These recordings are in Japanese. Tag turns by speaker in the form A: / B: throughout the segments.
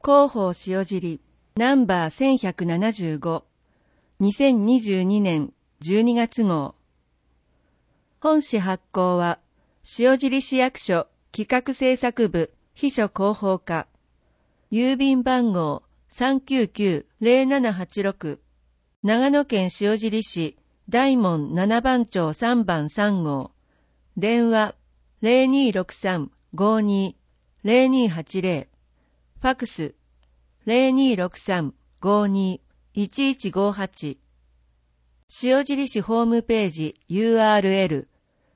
A: 広報塩尻ナンバー1175 2022年12月号。本誌発行は塩尻市役所企画制作部秘書広報課、郵便番号 399-0786、長野県塩尻市大門7番町3番3号、電話 0263-52-0280、ファクス 0263-52-1158、塩尻市ホームページ URL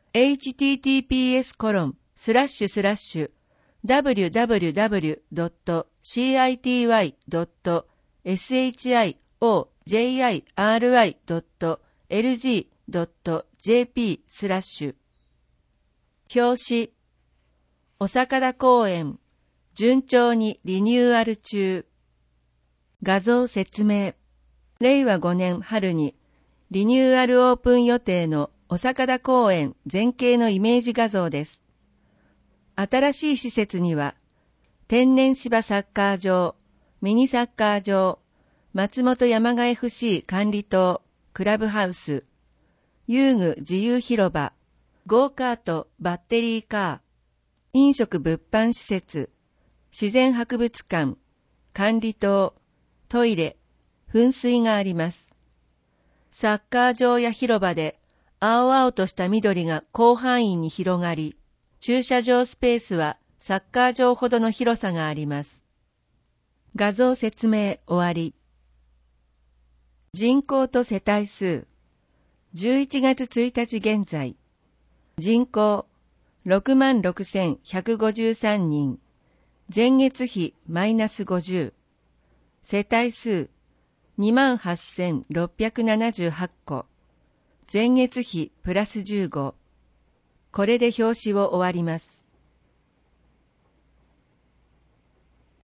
A: https://www.city.shiri.lg.jp/ 表紙、お坂田公園順調にリニューアル中。画像説明。令和5年春にリニューアルオープン予定のお坂田公園全景のイメージ画像です。新しい施設には、天然芝サッカー場、ミニサッカー場、松本山雅 FC 管理棟、クラブハウス、遊具自由広場、ゴーカートバッテリーカー、飲食物販施設、自然博物館、管理棟、トイレ、噴水があります。サッカー場や広場で青々とした緑が広範囲に広がり、駐車場スペースはサッカー場ほどの広さがあります。画像説明終わり。人口と世帯数。11月1日現在。人口 66,153 人。前月比マイナス50。世帯数 28,678 戸。前月比プラス15。これで表紙を終わります。